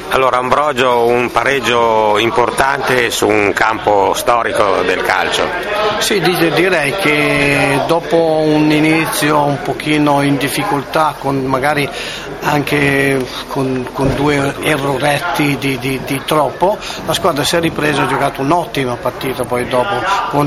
Allora Ambrogio, un pareggio importante su un campo storico del calcio. Sì, direi che dopo un inizio un pochino in difficoltà, con magari anche con due erroretti di troppo, la squadra si è ripresa, ha giocato un'ottima partita, poi dopo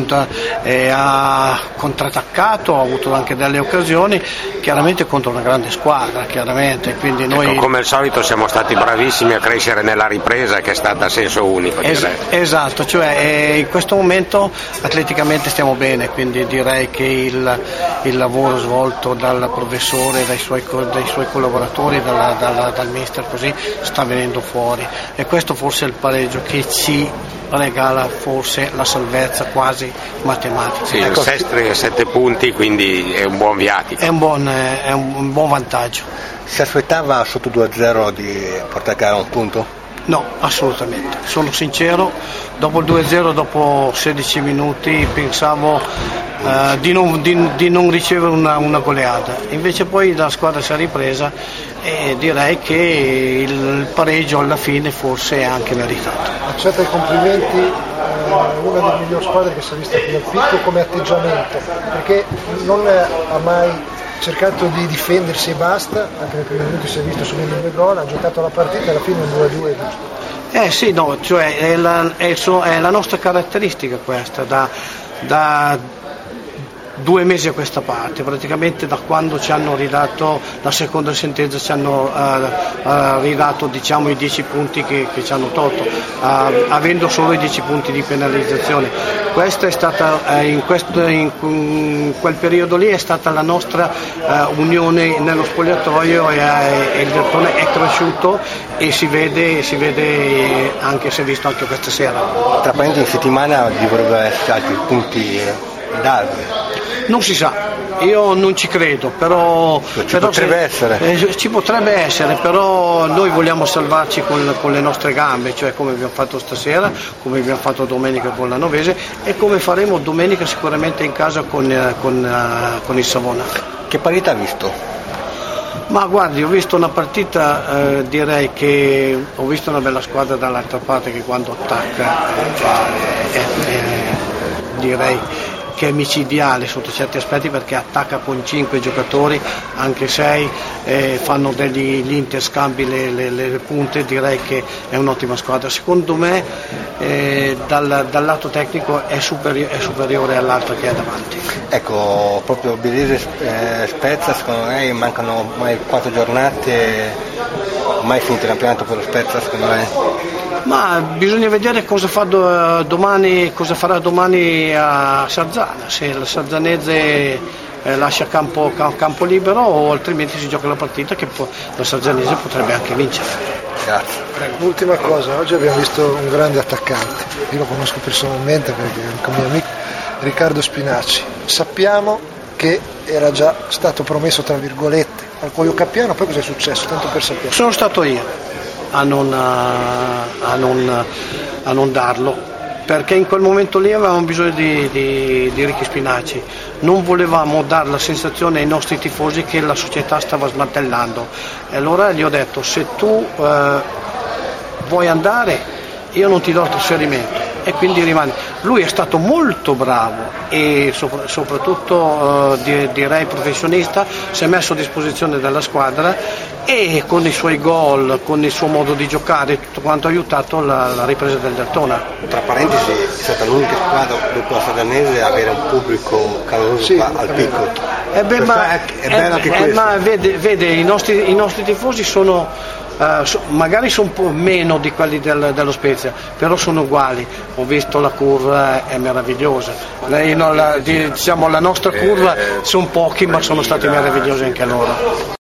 ha contrattaccato, ha avuto anche delle occasioni, chiaramente contro una grande squadra, chiaramente, quindi noi... come al solito siamo stati bravissimi a crescere nella ripresa, che è stata a senso unico. Esatto, cioè in questo momento atleticamente stiamo bene, quindi direi che il lavoro svolto dal professore, dai suoi collaboratori, dal mister, così sta venendo fuori, e questo forse è il pareggio che ci regala forse la salvezza quasi matematica. Sì, ecco, 7 punti, quindi è un buon viatico. È un buon vantaggio. Si aspettava sotto 2-0 di portare a gara un punto? No, assolutamente, sono sincero, dopo il 2-0, dopo 16 minuti pensavo di non ricevere una goleata, invece poi la squadra si è ripresa e direi che il pareggio alla fine forse è anche meritato. Accetta i complimenti, una delle migliori squadre che si è vista qui al Picco come atteggiamento, perché non ha mai cercato di difendersi e basta, anche nei primi minuti si è visto subire 2 gol, ha giocato la partita e alla fine un 2-2 giusto. Sì, no, cioè è la nostra caratteristica questa, da 2 mesi a questa parte, praticamente da quando ci hanno ridato la seconda sentenza, ci hanno ridato, diciamo, i 10 punti che ci hanno tolto, avendo solo i 10 punti di penalizzazione. Questa è stata in quel periodo lì è stata la nostra unione nello spogliatoio, e il Dertona è cresciuto e si vede anche, si è visto anche questa sera. Tra parentesi, in settimana dovrebbero essere altri punti d'armi. Non si sa, io non ci credo, però ci potrebbe essere, però noi vogliamo salvarci con le nostre gambe, cioè come abbiamo fatto stasera, come abbiamo fatto domenica con la Novese e come faremo domenica sicuramente in casa con il Savona. Che parità ha visto? Ma guardi, ho visto una partita, direi che ho visto una bella squadra dall'altra parte che quando attacca direi che è micidiale sotto certi aspetti, perché attacca con 5 giocatori, anche 6, fanno gli interscambi, le punte, direi che è un'ottima squadra. Secondo me dal lato tecnico è superiore all'altra che è davanti. Ecco, proprio Birese Spezia, secondo me mancano ormai 4 giornate, ormai finito il campionato per lo Spezia, secondo me. Ma bisogna vedere cosa farà domani a Sarzana, se la Sarzanese lascia campo libero, o altrimenti si gioca la partita che la Sarzanese potrebbe anche vincere. Grazie. L'ultima cosa, oggi abbiamo visto un grande attaccante, io lo conosco personalmente perché è un mio amico, Riccardo Spinaci. Sappiamo che era già stato promesso, tra virgolette, al Cuoio Cappiano, poi cosa è successo? Tanto per sapere. Sono stato io a non darlo, perché in quel momento lì avevamo bisogno di Ricky Spinaci, non volevamo dare la sensazione ai nostri tifosi che la società stava smantellando, e allora gli ho detto: se tu vuoi andare io non ti do il trasferimento, e quindi rimane. Lui è stato molto bravo e soprattutto direi professionista, si è messo a disposizione della squadra e con i suoi gol, con il suo modo di giocare, tutto quanto ha aiutato la ripresa del Dertona. Tra parentesi, è stata l'unica squadra dopo la Sadanese a avere un pubblico caloroso al Picco. È bello anche questo. Ma vede i nostri tifosi sono magari sono un po' meno di quelli dello Spezia, però sono uguali. Ho visto la curva, è meravigliosa. La nostra curva sono pochi, ma sono stati meravigliosi anche loro.